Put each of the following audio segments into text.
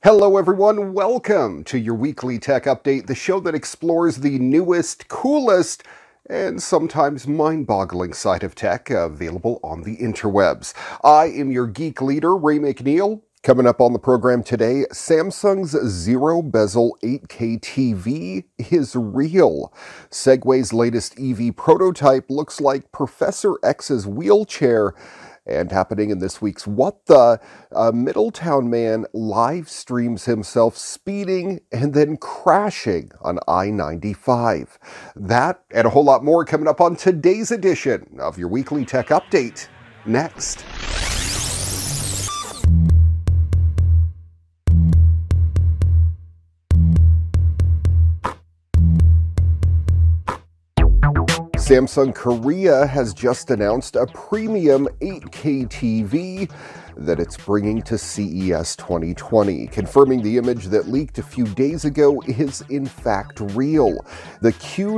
Hello everyone, welcome to your weekly tech update, the show that explores the newest, coolest, and sometimes mind-boggling side of tech available on the interwebs. I am your geek leader, Ray McNeil. Coming up on the program today, Samsung's zero-bezel 8K TV is real. Segway's latest EV prototype looks like Professor X's wheelchair. And happening in this week's What The, a Middletown man live streams himself speeding and then crashing on I-95. That and a whole lot more coming up on today's edition of your weekly tech update. Next. Samsung Korea has just announced a premium 8K TV that it's bringing to CES 2020, confirming the image that leaked a few days ago is in fact real. The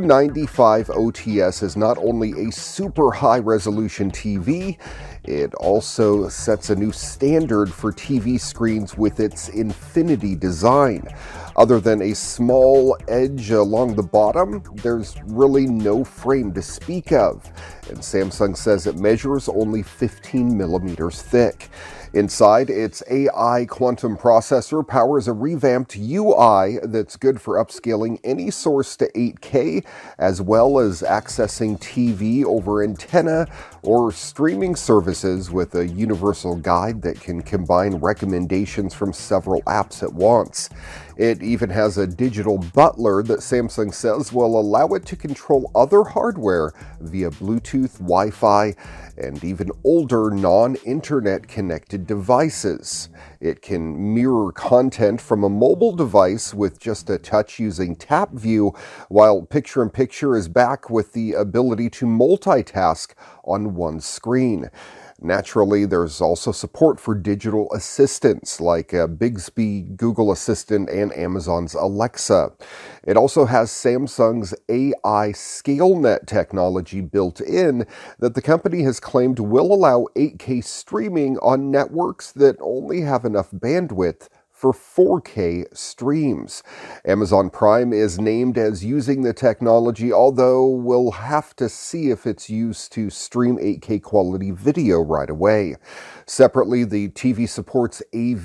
Q95 OTS is not only a super high-resolution TV, it also sets a new standard for TV screens with its Infinity design. Other than a small edge along the bottom, there's really no frame to speak of, and Samsung says it measures only 15 millimeters thick. Inside, its AI quantum processor powers a revamped UI that's good for upscaling any source to 8K, as well as accessing TV over antenna or streaming services with a universal guide that can combine recommendations from several apps at once. It even has a digital butler that Samsung says will allow it to control other hardware via Bluetooth, Wi-Fi, and even older non-internet connected devices. It can mirror content from a mobile device with just a touch using Tap View, while Picture-in-Picture is back with the ability to multitask on one screen. Naturally, there's also support for digital assistants like Bixby, Google Assistant, and Amazon's Alexa. It also has Samsung's AI ScaleNet technology built in that the company has claimed will allow 8K streaming on networks that only have enough bandwidth for 4K streams. Amazon Prime is named as using the technology, although we'll have to see if it's used to stream 8K quality video right away. Separately, the TV supports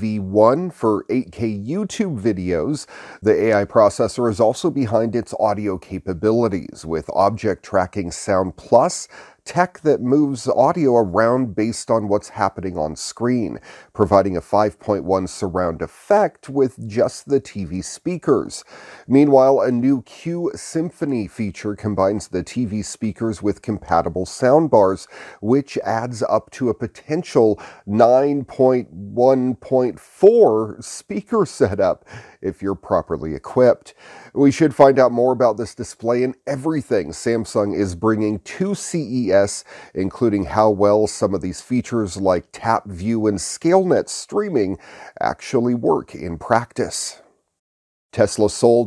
AV1 for 8K YouTube videos. The AI processor is also behind its audio capabilities with Object Tracking Sound Plus, tech that moves audio around based on what's happening on screen, providing a 5.1 surround effect with just the TV speakers. Meanwhile, a new Q Symphony feature combines the TV speakers with compatible soundbars, which adds up to a potential 9.1.4 speaker setup if you're properly equipped. We should find out more about this display and everything Samsung is bringing to CES, including how well some of these features like Tap View and ScaleNet streaming actually work in practice. Tesla sold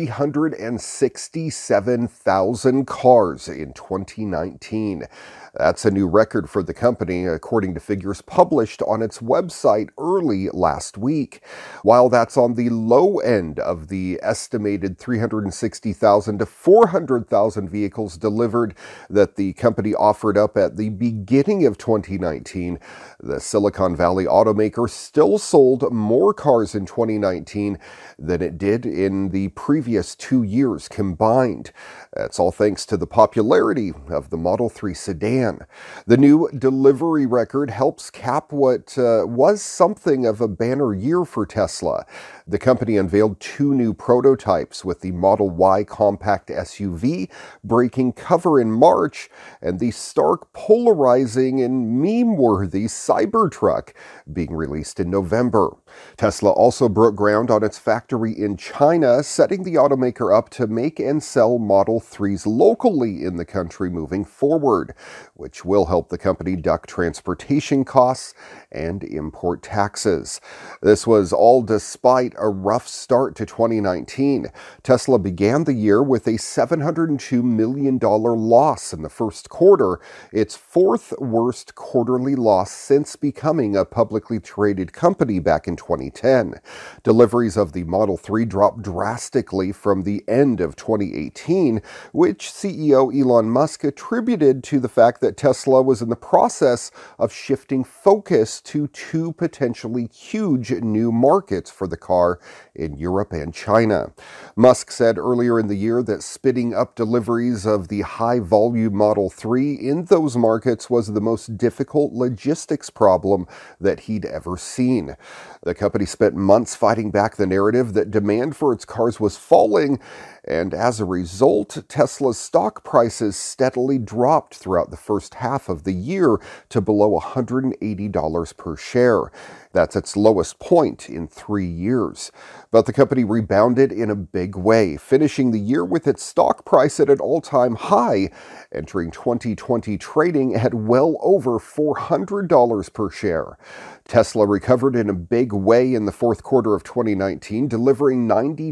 367,000 cars in 2019. That's a new record for the company, according to figures published on its website early last week. While that's on the low end of the estimated 360,000 to 400,000 vehicles delivered that the company offered up at the beginning of 2019, the Silicon Valley automaker still sold more cars in 2019 than it did in the previous 2 years combined. That's all thanks to the popularity of the Model 3 sedan. The new delivery record helps cap what was something of a banner year for Tesla. The company unveiled 2 new prototypes, with the Model Y compact SUV breaking cover in March and the stark, polarizing, and meme-worthy Cybertruck being released in November. Tesla also broke ground on its factory in China, setting the automaker up to make and sell Model 3s locally in the country moving forward, which will help the company duck transportation costs and import taxes. This was all despite a rough start to 2019. Tesla began the year with a $702 million loss in the first quarter, its fourth worst quarterly loss since becoming a publicly traded company back in 2010. Deliveries of the Model 3 dropped drastically from the end of 2018, which CEO Elon Musk attributed to the fact that Tesla was in the process of shifting focus to two potentially huge new markets for the car in Europe and China. Musk said earlier in the year that speeding up deliveries of the high-volume Model 3 in those markets was the most difficult logistics problem that he'd ever seen. The company spent months fighting back the narrative that demand for its cars was falling, and as a result, Tesla's stock prices steadily dropped throughout the first half of the year to below $180 per share. That's its lowest point in 3 years. But the company rebounded in a big way, finishing the year with its stock price at an all-time high, entering 2020 trading at well over $400 per share. Tesla recovered in a big way in the fourth quarter of 2019, delivering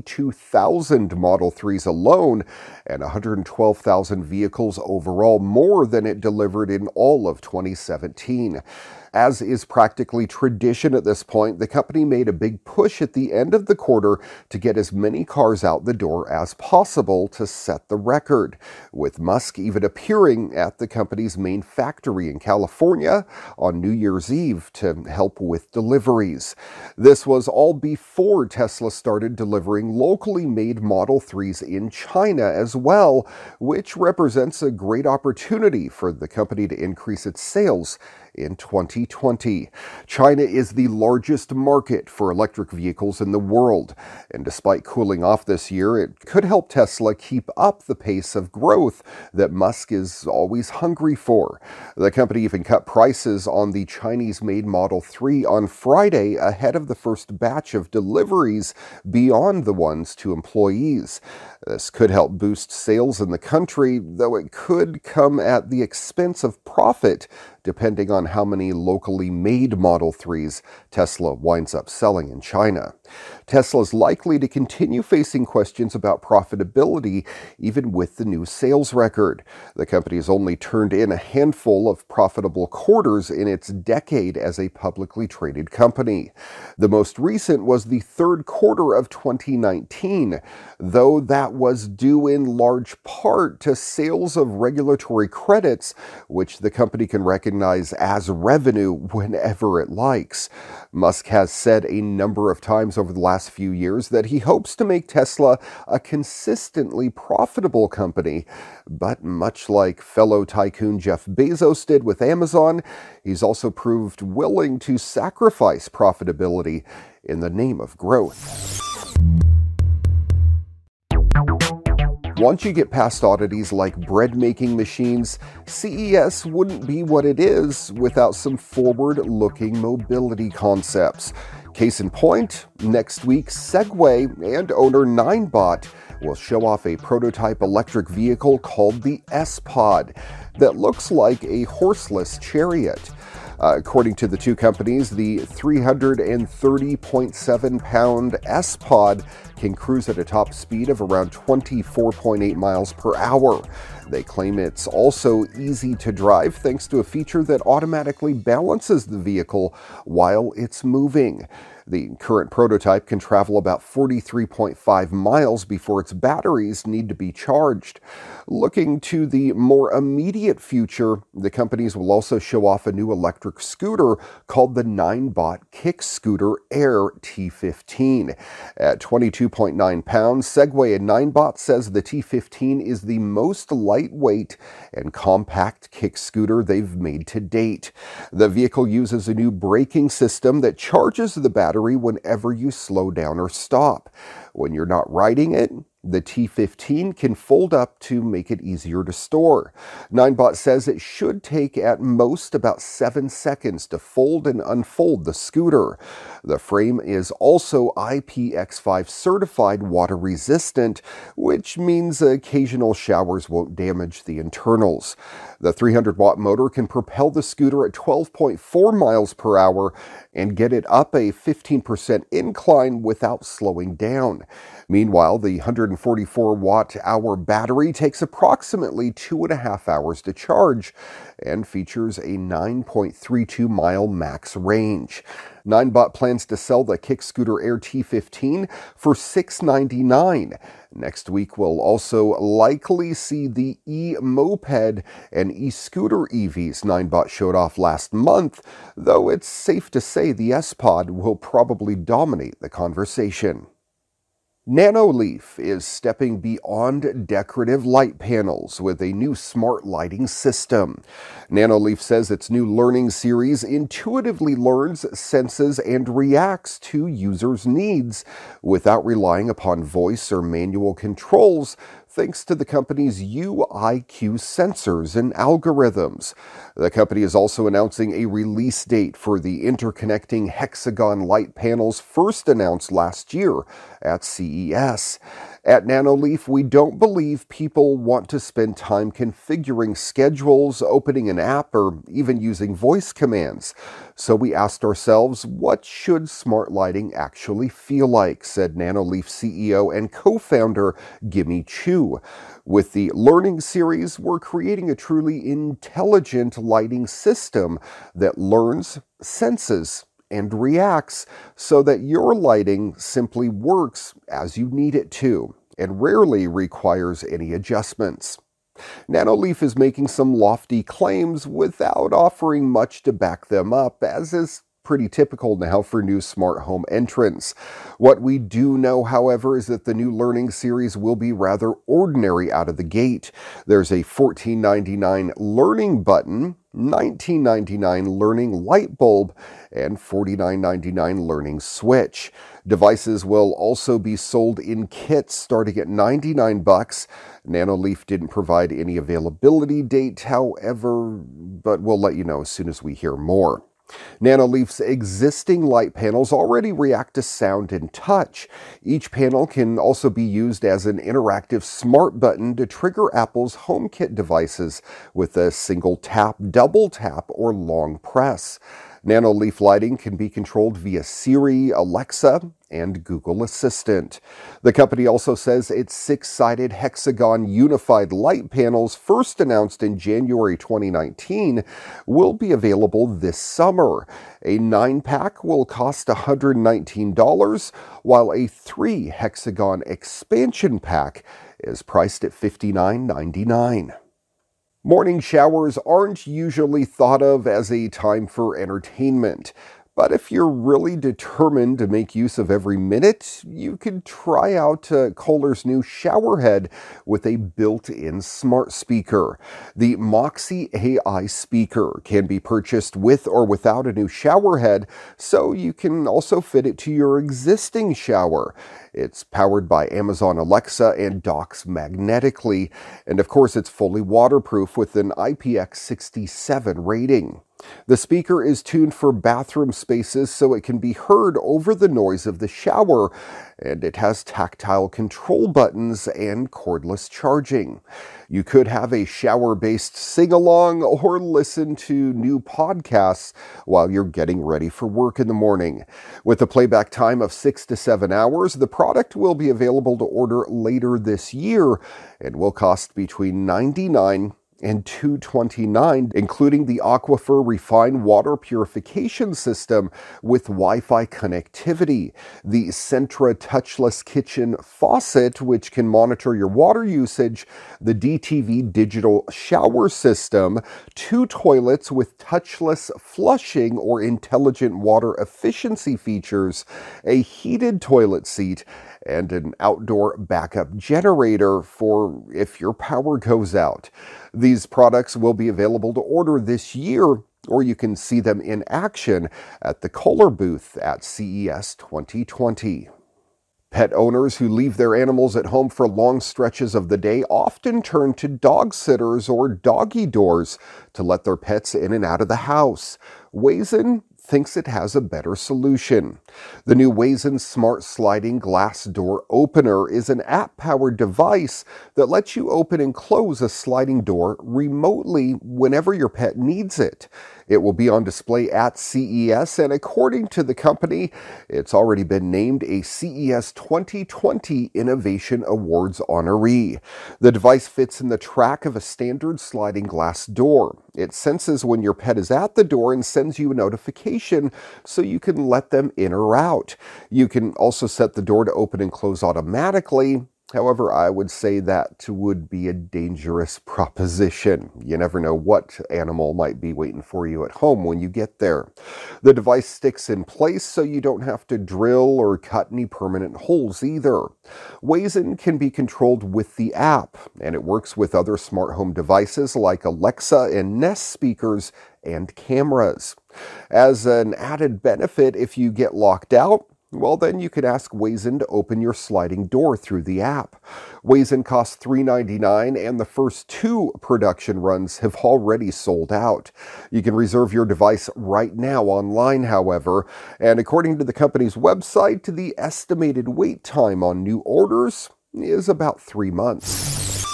92,000 Model 3s alone and 112,000 vehicles overall, more than it delivered in all of 2017. As is practically tradition at this point, the company made a big push at the end of the quarter to get as many cars out the door as possible to set the record, with Musk even appearing at the company's main factory in California on New Year's Eve to help with deliveries. This was all before Tesla started delivering locally made Model 3s in China as well, which represents a great opportunity for the company to increase its sales in 2020. China is the largest market for electric vehicles in the world, and despite cooling off this year, it could help Tesla keep up the pace of growth that Musk is always hungry for. The company even cut prices on the Chinese-made Model 3 on Friday ahead of the first batch of deliveries beyond the ones to employees. This could help boost sales in the country, though it could come at the expense of profit, depending on how many locally made Model 3s Tesla winds up selling in China. Tesla is likely to continue facing questions about profitability, even with the new sales record. The company has only turned in a handful of profitable quarters in its decade as a publicly traded company. The most recent was the third quarter of 2019, though that was due in large part to sales of regulatory credits, which the company can recognize as revenue whenever it likes. Musk has said a number of times over the last few years that he hopes to make Tesla a consistently profitable company, but much like fellow tycoon Jeff Bezos did with Amazon, he's also proved willing to sacrifice profitability in the name of growth. Once you get past oddities like bread-making machines, CES wouldn't be what it is without some forward-looking mobility concepts. Case in point, next week, Segway and owner Ninebot will show off a prototype electric vehicle called the S-Pod that looks like a horseless chariot. According to the two companies, the 330.7-pound S-Pod can cruise at a top speed of around 24.8 miles per hour. They claim it's also easy to drive thanks to a feature that automatically balances the vehicle while it's moving. The current prototype can travel about 43.5 miles before its batteries need to be charged. Looking to the more immediate future, the companies will also show off a new electric scooter called the Ninebot Kick Scooter Air T15. At 22.9 pounds, Segway and Ninebot says the T15 is the most lightweight and compact kick scooter they've made to date. The vehicle uses a new braking system that charges the battery whenever you slow down or stop. When you're not riding it, the T15 can fold up to make it easier to store. Ninebot says it should take at most about 7 seconds to fold and unfold the scooter. The frame is also IPX5 certified water resistant, which means occasional showers won't damage the internals. The 300-watt motor can propel the scooter at 12.4 miles per hour and get it up a 15% incline without slowing down. Meanwhile, the 244 watt-hour battery takes approximately 2.5 hours to charge and features a 9.32 mile max range. Ninebot plans to sell the Kickscooter Air T15 for $699. Next week, we'll also likely see the e-moped and e-scooter EVs Ninebot showed off last month, though it's safe to say the S-Pod will probably dominate the conversation. Nanoleaf is stepping beyond decorative light panels with a new smart lighting system. Nanoleaf says its new learning series intuitively learns, senses, and reacts to users' needs without relying upon voice or manual controls, thanks to the company's UIQ sensors and algorithms. The company is also announcing a release date for the interconnecting hexagon light panels first announced last year at CES. At Nanoleaf, we don't believe people want to spend time configuring schedules, opening an app, or even using voice commands. So we asked ourselves, what should smart lighting actually feel like, said Nanoleaf CEO and co-founder Gimme Chu. With the Learning Series, we're creating a truly intelligent lighting system that learns, senses, and reacts so that your lighting simply works as you need it to and rarely requires any adjustments. Nanoleaf is making some lofty claims without offering much to back them up, as is pretty typical now for new smart home entrants. What we do know, however, is that the new Learning Series will be rather ordinary out of the gate. There's a $14.99 Learning button, $19.99 Learning light bulb, and $49.99 Learning switch. Devices will also be sold in kits starting at $99. Nanoleaf didn't provide any availability date, however, but we'll let you know as soon as we hear more. Nanoleaf's existing light panels already react to sound and touch. Each panel can also be used as an interactive smart button to trigger Apple's HomeKit devices with a single tap, double tap, or long press. Nanoleaf lighting can be controlled via Siri, Alexa, and Google Assistant. The company also says its 6-sided hexagon unified light panels, first announced in January 2019, will be available this summer. A 9-pack will cost $119, while a 3-hexagon expansion pack is priced at $59.99. Morning showers aren't usually thought of as a time for entertainment, but if you're really determined to make use of every minute, you could try out Kohler's new shower head with a built-in smart speaker. The Moxie AI speaker can be purchased with or without a new shower head, so you can also fit it to your existing shower. It's powered by Amazon Alexa and docks magnetically, and of course it's fully waterproof with an IPX67 rating. The speaker is tuned for bathroom spaces so it can be heard over the noise of the shower, and it has tactile control buttons and cordless charging. You could have a shower-based sing-along or listen to new podcasts while you're getting ready for work in the morning. With a playback time of 6 to 7 hours, the product will be available to order later this year and will cost between $99 and $229, including the Aquifer Refined Water Purification System with Wi-Fi connectivity, the Centra Touchless Kitchen Faucet, which can monitor your water usage, the DTV Digital Shower System, 2 toilets with touchless flushing or intelligent water efficiency features, a heated toilet seat, and an outdoor backup generator for if your power goes out. These products will be available to order this year, or you can see them in action at the Kohler booth at CES 2020. Pet owners who leave their animals at home for long stretches of the day often turn to dog sitters or doggy doors to let their pets in and out of the house. Wayzen thinks it has a better solution. The new Wayzen Smart Sliding Glass Door Opener is an app-powered device that lets you open and close a sliding door remotely whenever your pet needs it. It will be on display at CES, and according to the company, it's already been named a CES 2020 Innovation Awards honoree. The device fits in the track of a standard sliding glass door. It senses when your pet is at the door and sends you a notification so you can let them in or out. You can also set the door to open and close automatically. However, I would say that would be a dangerous proposition. You never know what animal might be waiting for you at home when you get there. The device sticks in place so you don't have to drill or cut any permanent holes either. Weizen can be controlled with the app, and it works with other smart home devices like Alexa and Nest speakers and cameras. As an added benefit, if you get locked out, well, then you can ask Weizen to open your sliding door through the app. Weizen costs $3.99, and the first 2 production runs have already sold out. You can reserve your device right now online, however, and according to the company's website, the estimated wait time on new orders is about 3 months.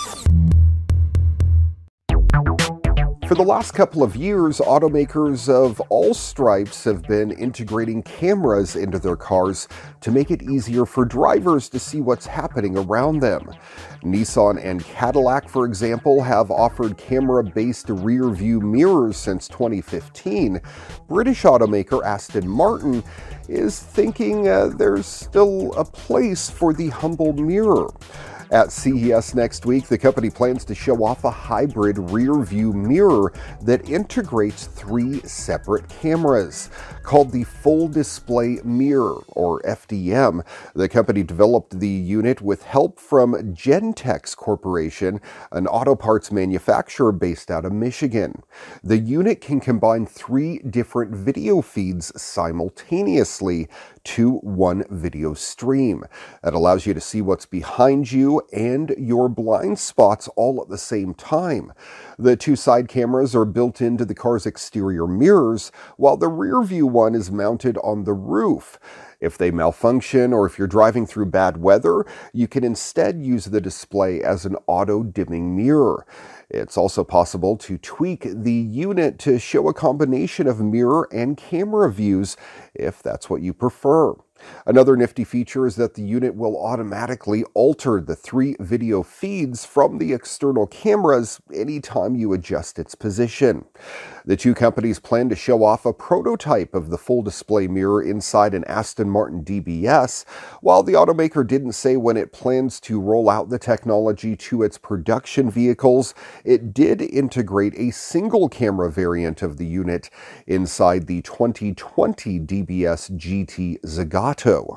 For the last couple of years, automakers of all stripes have been integrating cameras into their cars to make it easier for drivers to see what's happening around them. Nissan and Cadillac, for example, have offered camera-based rear-view mirrors since 2015. British automaker Aston Martin is thinking there's still a place for the humble mirror. At CES next week, the company plans to show off a hybrid rear-view mirror that integrates 3 separate cameras. Called the Full Display Mirror, or FDM, the company developed the unit with help from Gentex Corporation, an auto parts manufacturer based out of Michigan. The unit can combine 3 different video feeds simultaneously to one video stream. That allows you to see what's behind you and your blind spots all at the same time. The 2 side cameras are built into the car's exterior mirrors, while the rear view one is mounted on the roof. If they malfunction or if you're driving through bad weather, you can instead use the display as an auto-dimming mirror. It's also possible to tweak the unit to show a combination of mirror and camera views if that's what you prefer. Another nifty feature is that the unit will automatically alter the 3 video feeds from the external cameras anytime you adjust its position. The 2 companies plan to show off a prototype of the full display mirror inside an Aston Martin DBS. While the automaker didn't say when it plans to roll out the technology to its production vehicles, it did integrate a single camera variant of the unit inside the 2020 DBS GT Zagato.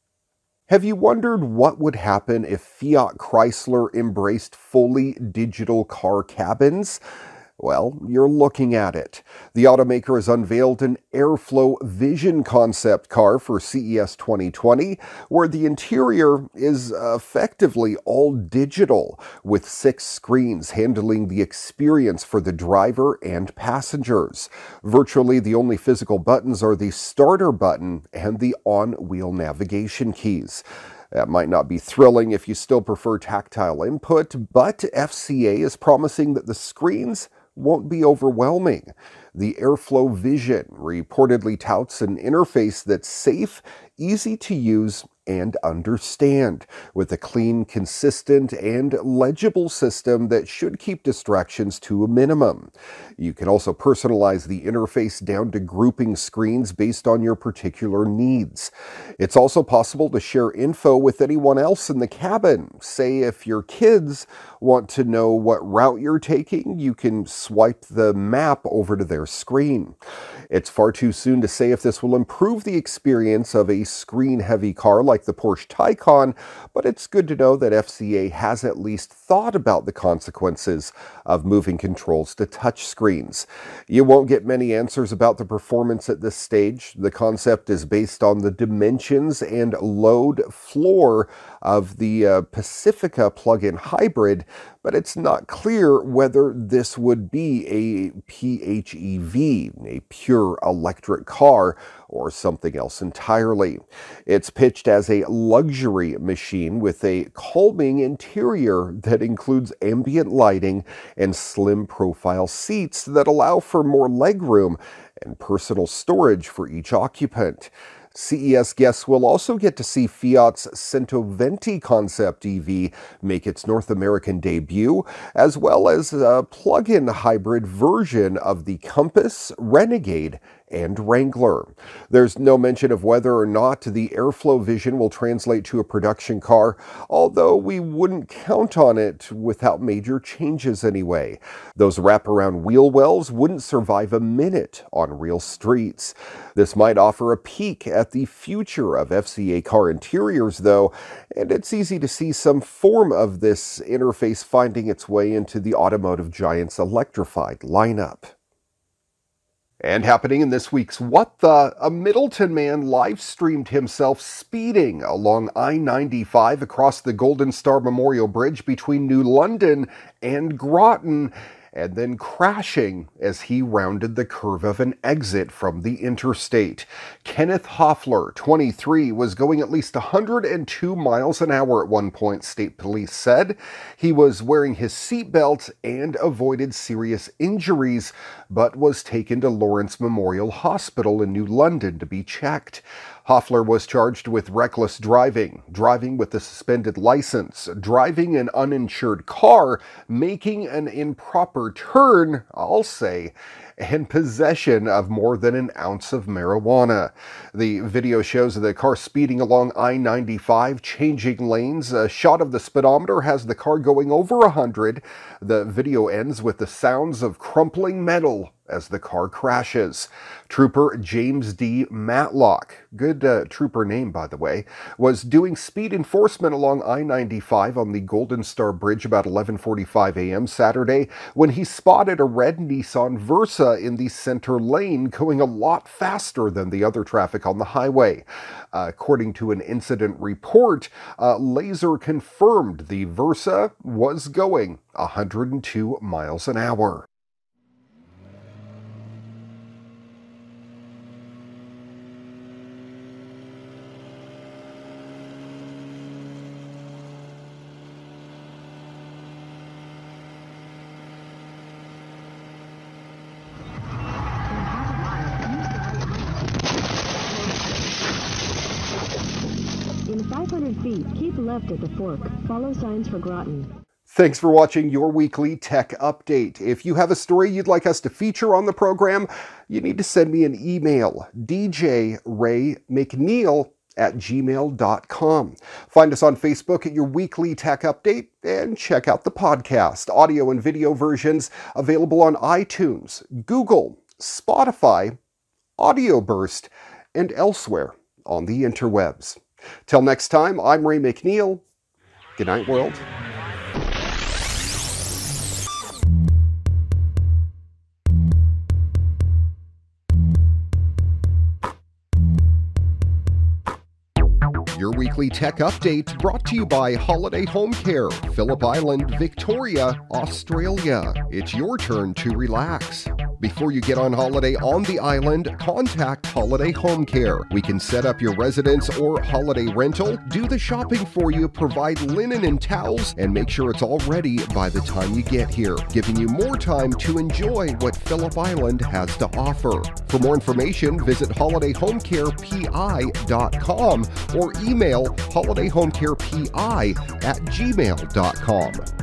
Have you wondered what would happen if Fiat Chrysler embraced fully digital car cabins? Well, you're looking at it. The automaker has unveiled an Airflow Vision concept car for CES 2020, where the interior is effectively all digital, with 6 screens handling the experience for the driver and passengers. Virtually the only physical buttons are the starter button and the on-wheel navigation keys. That might not be thrilling if you still prefer tactile input, but FCA is promising that the screens won't be overwhelming. The Airflow Vision reportedly touts an interface that's safe, easy to use, and understand, with a clean, consistent, and legible system that should keep distractions to a minimum. You can also personalize the interface down to grouping screens based on your particular needs. It's also possible to share info with anyone else in the cabin. Say if your kids want to know what route you're taking, you can swipe the map over to their screen. It's far too soon to say if this will improve the experience of a screen-heavy car like the Porsche Taycan, but it's good to know that FCA has at least thought about the consequences of moving controls to touchscreens. You won't get many answers about the performance at this stage. The concept is based on the dimensions and load floor of the Pacifica plug-in hybrid, but it's not clear whether this would be a PHEV, a pure electric car, or something else entirely. It's pitched as a luxury machine with a calming interior that includes ambient lighting and slim profile seats that allow for more legroom and personal storage for each occupant. CES guests will also get to see Fiat's Centoventi concept EV make its North American debut, as well as a plug-in hybrid version of the Compass, Renegade, and Wrangler. There's no mention of whether or not the Airflow Vision will translate to a production car, although we wouldn't count on it without major changes anyway. Those wraparound wheel wells wouldn't survive a minute on real streets. This might offer a peek at the future of FCA car interiors, though, and it's easy to see some form of this interface finding its way into the automotive giant's electrified lineup. And happening in this week's What The?, a Middleton man live-streamed himself speeding along I-95 across the Golden Star Memorial Bridge between New London and Groton, and then crashing as he rounded the curve of an exit from the interstate. Kenneth Hoffler, 23, was going at least 102 miles an hour at one point, state police said. He was wearing his seatbelt and avoided serious injuries, but was taken to Lawrence Memorial Hospital in New London to be checked. Hoffler was charged with reckless driving, driving with a suspended license, driving an uninsured car, making an improper turn, I'll say, and possession of more than an ounce of marijuana. The video shows the car speeding along I-95, changing lanes. A shot of the speedometer has the car going over 100. The video ends with the sounds of crumpling metal as the car crashes. Trooper James D. Matlock, good trooper name by the way, was doing speed enforcement along I-95 on the Golden Star Bridge about 11:45 a.m. Saturday when he spotted a red Nissan Versa in the center lane going a lot faster than the other traffic on the highway. According to an incident report, Laser confirmed the Versa was going 102 miles an hour. In 500 feet, keep left at the fork. Follow signs for Groton. Thanks for watching your weekly tech update. If you have a story you'd like us to feature on the program, you need to send me an email, djraymcneil@gmail.com. Find us on Facebook at Your Weekly Tech Update, and check out the podcast, audio and video versions available on iTunes, Google, Spotify, Audio Burst, and elsewhere on the interwebs. Till next time, I'm Ray McNeil. Good night, world. Your weekly tech update brought to you by Holiday Home Care, Phillip Island, Victoria, Australia. It's your turn to relax. Before you get on holiday on the island, contact Holiday Home Care. We can set up your residence or holiday rental, do the shopping for you, provide linen and towels, and make sure it's all ready by the time you get here, giving you more time to enjoy what Phillip Island has to offer. For more information, visit holidayhomecarepi.com or email holidayhomecarepi@gmail.com.